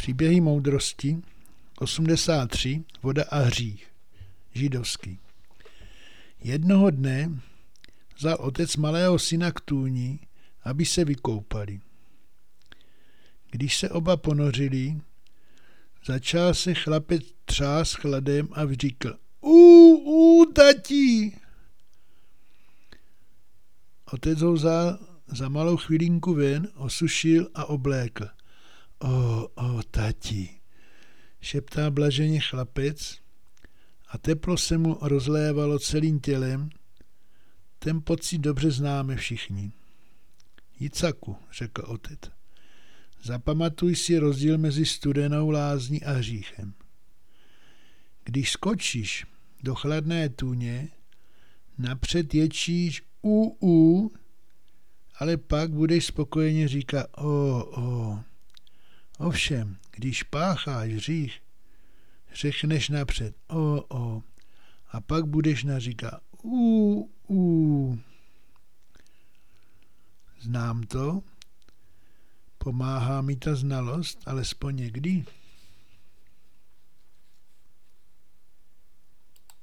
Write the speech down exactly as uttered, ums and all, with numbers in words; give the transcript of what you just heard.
Příběhy moudrosti osmdesát tři. Voda a hřích. Židovský. Jednoho dne vzal otec malého syna k tůni, aby se vykoupali. Když se oba ponořili, začal se chlapec třást chladem a říkal: Ú, ú, tati! Otec ho vzal za malou chvilinku ven, osušil a oblékl. O, o, tati, šeptal blaženě chlapec a teplo se mu rozlévalo celým tělem. Ten pocit dobře známe všichni. Jicaku, řekl otec, zapamatuj si rozdíl mezi studenou lázní a hříchem. Když skočíš do chladné tůně, napřed ječíš u, u, ale pak budeš spokojeně říkat o, o. Ovšem, když pácháš hřích, řekneš napřed o, o, a pak budeš naříkat u, u. Znám to, pomáhá mi ta znalost, alespoň někdy.